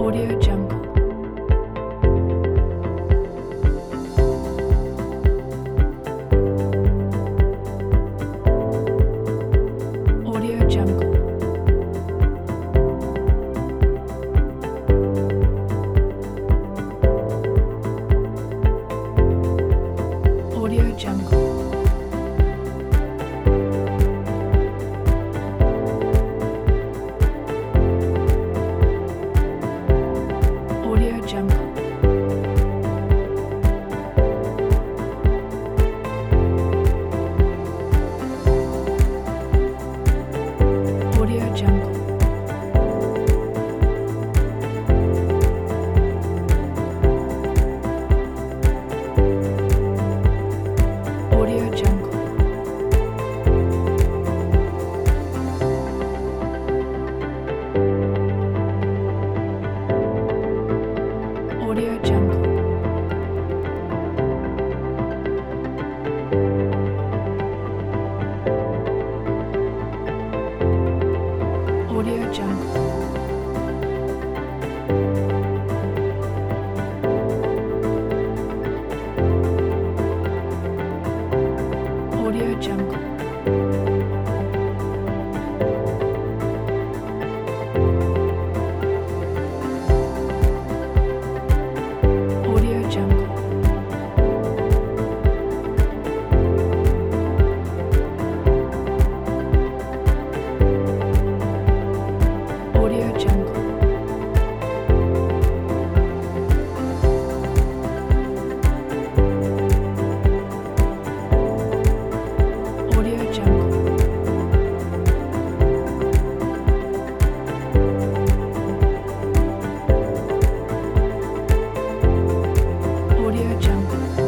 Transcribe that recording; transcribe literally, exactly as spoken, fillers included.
Audio Jungle. Audio Jungle. Audio Jungle. Audio Jungle. Audio Jungle. Audio Jungle. Audio Jungle. Audio Jungle. Audio Jungle. Audio Jungle. Audio Jungle. Audio Jungle. Audio Jungle.